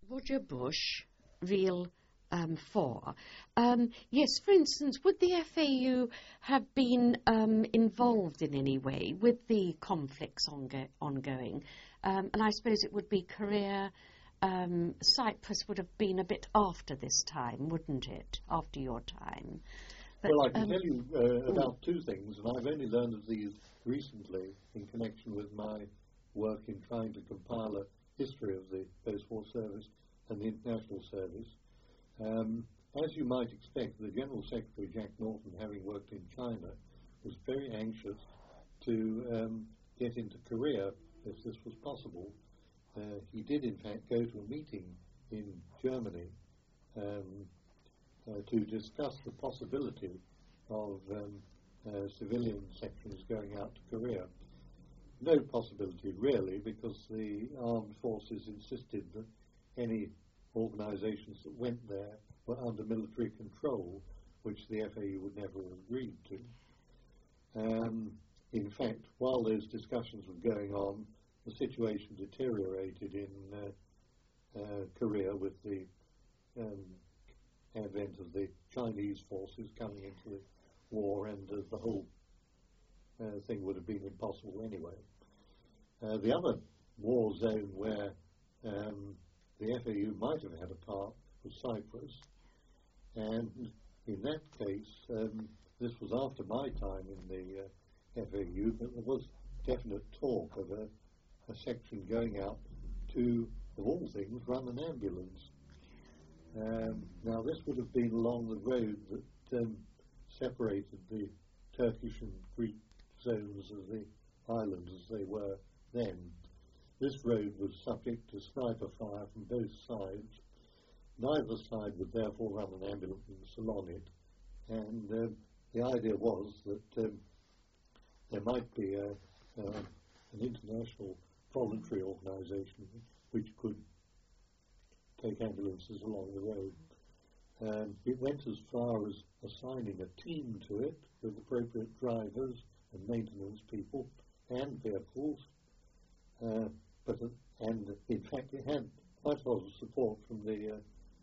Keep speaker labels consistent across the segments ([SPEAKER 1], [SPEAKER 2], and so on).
[SPEAKER 1] Roger Bush, Real 4. Yes, for instance, would the FAU have been involved in any way with the conflicts ongoing? And I suppose it would be Korea. Cyprus would have been a bit after this time, wouldn't it? After your time.
[SPEAKER 2] But, well, I can tell you about two things, and I've only learned of these recently in connection with my work in trying to compile a history of the post-war service and the international service. As you might expect, the General Secretary, Jack Norton, having worked in China, was very anxious to get into Korea if this was possible. He did, in fact, go to a meeting in Germany to discuss the possibility of civilian sections going out to Korea. No possibility, really, because the armed forces insisted that any organizations that went there were under military control, which the FAU would never have agreed to. In fact, while those discussions were going on, the situation deteriorated in Korea with the advent of the Chinese forces coming into the war, and the whole thing would have been impossible anyway. The other war zone where the FAU might have had a part was Cyprus, and in that case, this was after my time in the FAU, but there was definite talk of a section going out to, of all things, run an ambulance. Now, this would have been along the road that separated the Turkish and Greek zones of the island as they were then. This road was subject to sniper fire from both sides. Neither side would therefore run an ambulance along it, and the idea was that there might be an international voluntary organisation which could take ambulances along the road. It went as far as assigning a team to it with appropriate drivers and maintenance people and vehicles, and in fact it had quite a lot of support from the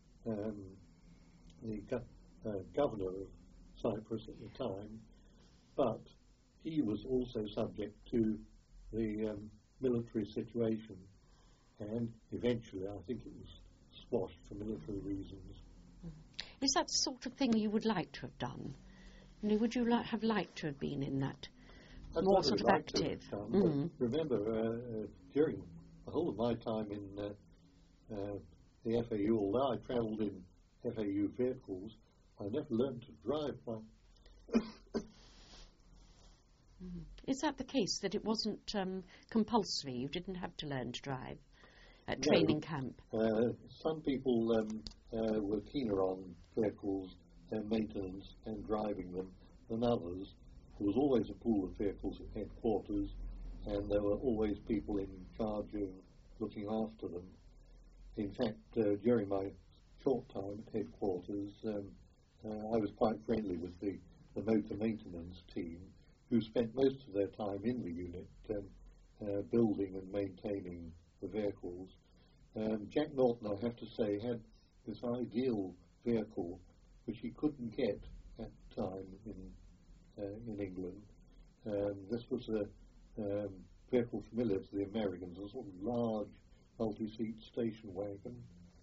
[SPEAKER 2] governor of Cyprus at the time, but he was also subject to the military situation, and eventually I think it was squashed for military reasons.
[SPEAKER 1] Is that the sort of thing you would like to have done? Would you have liked to have been in that more sort of active?
[SPEAKER 2] Remember, during the whole of my time in the FAU, although I travelled in FAU vehicles, I never learned to drive one.
[SPEAKER 1] Is that the case, that it wasn't compulsory? You didn't have to learn to drive at training camp?
[SPEAKER 2] Some people were keener on vehicles and maintenance and driving them than others. There was always a pool of vehicles at headquarters, and there were always people in charge of looking after them. In fact, during my short time at headquarters, I was quite friendly with the motor maintenance team, who spent most of their time in the unit building and maintaining the vehicles. Jack Norton, I have to say, had this ideal vehicle which he couldn't get at the time in England. This was a vehicle familiar to the Americans, a sort of large multi-seat station wagon.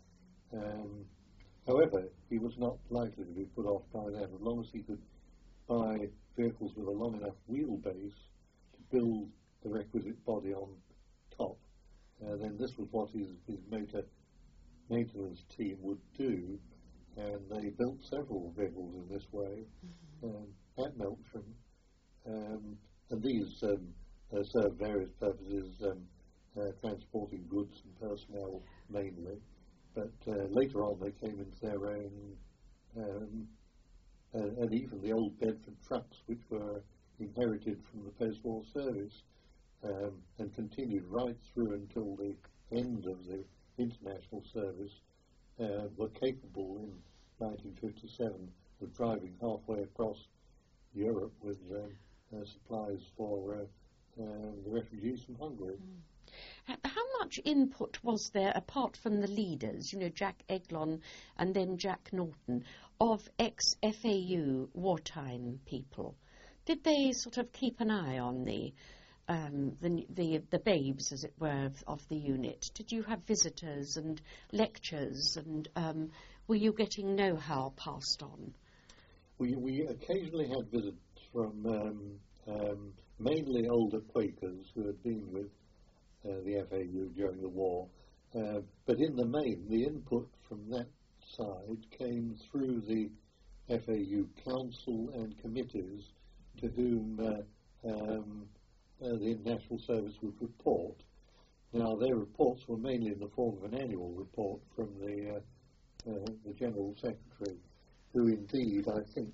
[SPEAKER 2] However, he was not likely to be put off by that. As long as he could buy vehicles with a long enough wheelbase to build the requisite body on top, then this was what his motor maintenance team would do, and they built several vehicles in this way at Melksham, and these served various purposes, transporting goods and personnel mainly, but later on they came into their own, and even the old Bedford trucks, which were inherited from the post-war service, and continued right through until the end of the international service, were capable in 1957 of driving halfway across Europe with supplies for the refugees from Hungary.
[SPEAKER 1] How much input was there, apart from the leaders, Jack Eglon and then Jack Norton, of ex-FAU wartime people? Did they sort of keep an eye on the babes, as it were, of the unit? Did you have visitors and lectures, and were you getting know-how passed on?
[SPEAKER 2] We occasionally had visits from mainly older Quakers who had been with the FAU during the war. But in the main, the input from that side came through the FAU council and committees to whom the International Service would report. Now, their reports were mainly in the form of an annual report from the General Secretary, who indeed, I think,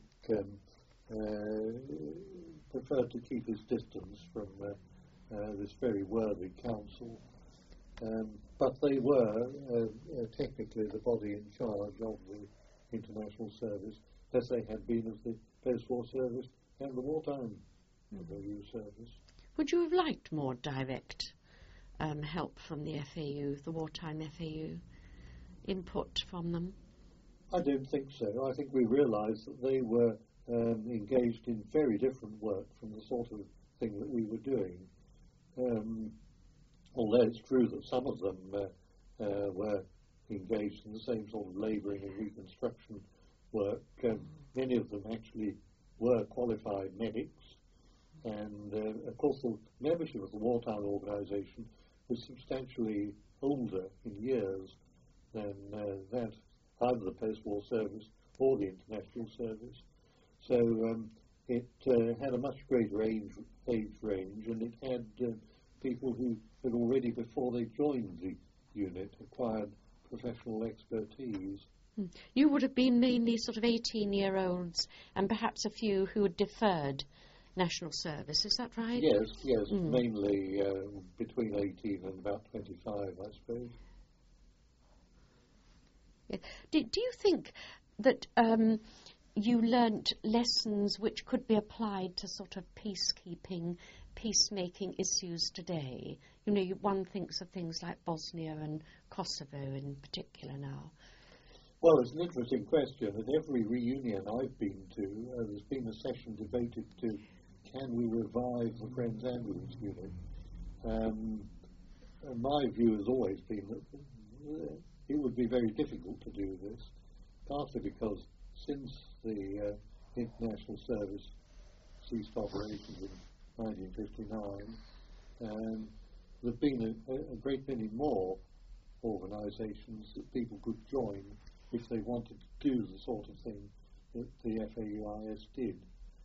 [SPEAKER 2] preferred to keep his distance from this very worthy council. But they were technically the body in charge of the International Service, as they had been of the post-war service and the wartime FAU service.
[SPEAKER 1] Would you have liked more direct help from the FAU, the wartime FAU, input from them?
[SPEAKER 2] I don't think so. I think we realised that they were engaged in very different work from the sort of thing that we were doing. Although it's true that some of them were engaged in the same sort of labouring and reconstruction work, many of them actually were qualified medics, and of course the membership of the wartime organisation was substantially older in years than that either the post-war service or the international service. So it had a much greater age range, and it had people who had already, before they joined the unit, acquired professional expertise.
[SPEAKER 1] You would have been mainly sort of 18-year-olds and perhaps a few who had deferred national service, is that right?
[SPEAKER 2] Yes, mainly between 18 and about 25, I suppose.
[SPEAKER 1] Yeah. Do you think that you learnt lessons which could be applied to sort of peacekeeping, peacemaking issues today? One thinks of things like Bosnia and Kosovo in particular now.
[SPEAKER 2] Well, it's an interesting question. At every reunion I've been to, there's been a session devoted to, can we revive the Friends Ambulance Unit? My view has always been that it would be very difficult to do this, partly because since the International Service ceased operations in 1959, there have been a great many more organisations that people could join if they wanted to do the sort of thing that the FAUIS did.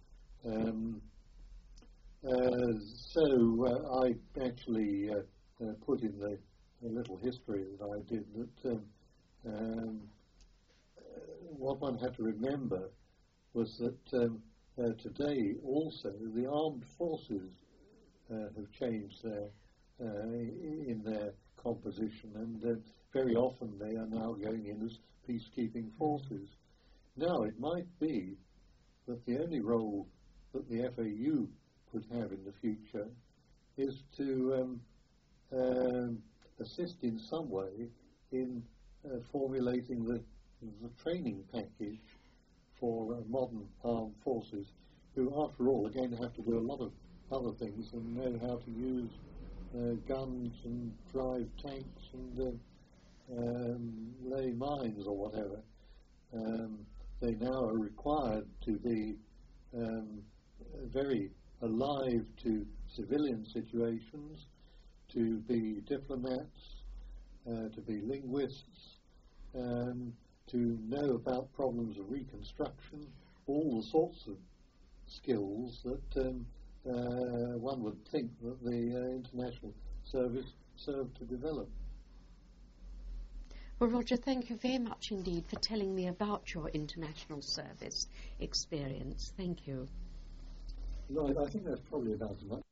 [SPEAKER 2] So I actually put in the little history that I did that what one had to remember was that today also the armed forces have changed in their composition, and very often they are now going in as peacekeeping forces. Now, it might be that the only role that the FAU could have in the future is to assist in some way in formulating the training package for modern armed forces, who, after all, are going to have to do a lot of other things and know how to use guns and drive tanks and lay mines or whatever. They now are required to be very alive to civilian situations, to be diplomats, to be linguists, to know about problems of reconstruction, all the sorts of skills that one would think that the International Service served to develop.
[SPEAKER 1] Well, Roger, thank you very much indeed for telling me about your International Service experience. Thank you.
[SPEAKER 2] No, I think that's probably about as much.